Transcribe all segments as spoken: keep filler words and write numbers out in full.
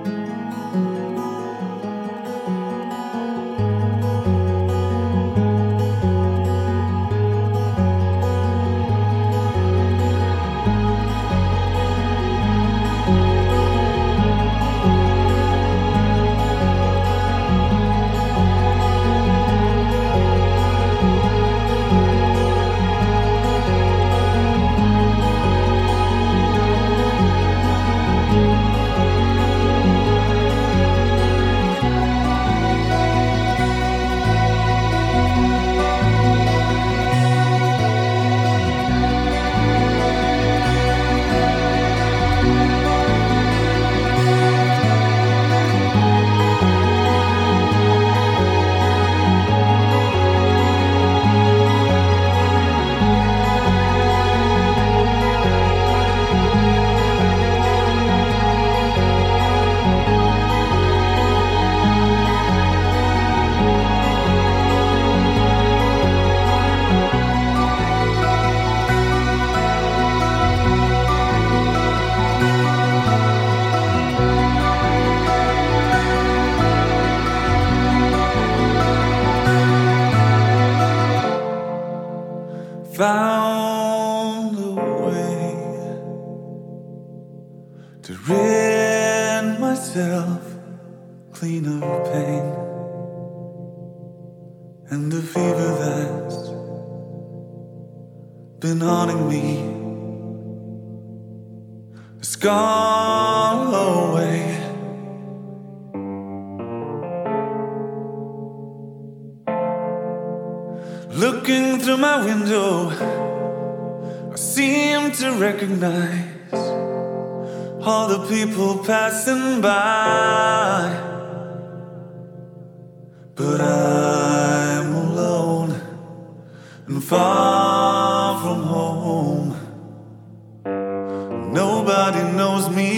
Found a way to rid myself clean of pain and the fever that's been haunting me has gone away. Looking through my window, I seem to recognize all the people passing by, but I'm alone and far from home. Nobody knows me.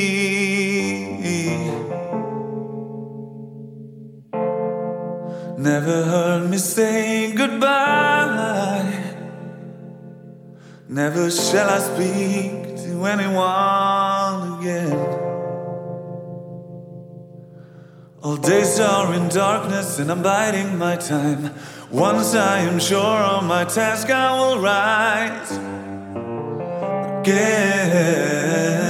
Never heard me say goodbye. Never shall I speak to anyone again. All days are in darkness and I'm biding my time. Once I am sure of my task I will rise again.